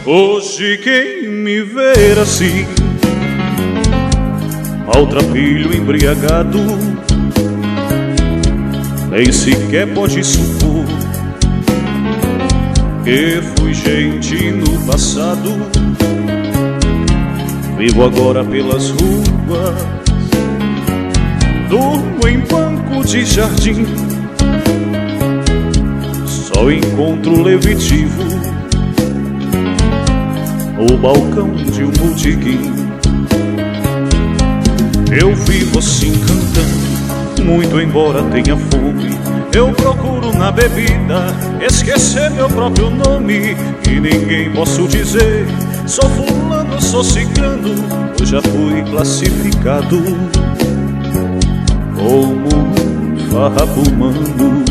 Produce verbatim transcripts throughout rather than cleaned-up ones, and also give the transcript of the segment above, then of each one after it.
Hoje quem me ver assim, maltrapilho embriagado, nem sequer pode supor que fui gente no passado. Vivo agora pelas ruas, durmo em banco de jardim, só encontro levitivo no balcão de um botequim. Eu vivo assim cantando, muito embora tenha fome. Eu procuro na bebida esquecer meu próprio nome, e ninguém posso dizer sou fulano, sou ciclano. Eu já fui classificado como um farrapo humano.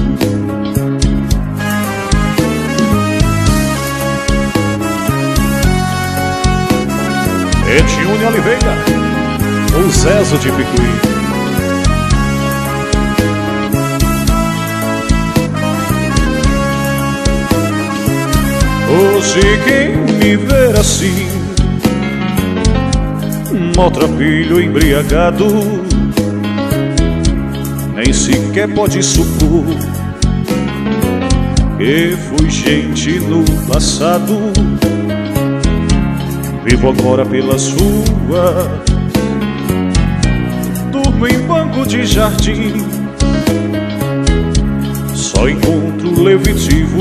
Etiune Oliveira, o Zezo de Picuí. Hoje quem me ver assim, maltrapilho embriagado, nem sequer pode supor que fui gente no passado. Vivo agora pelas ruas, durmo em banco de jardim, só encontro levitivo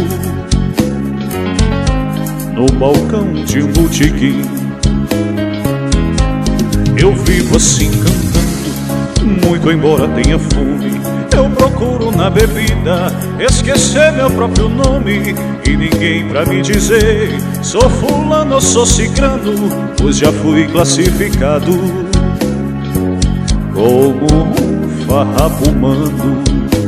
no balcão de um botequim. Eu vivo assim cantando, muito embora tenha fome. Eu procuro na bebida esquecer meu próprio nome, e ninguém pra me dizer sou fulano ou sou ciclano, pois já fui classificado como um farrapo humano.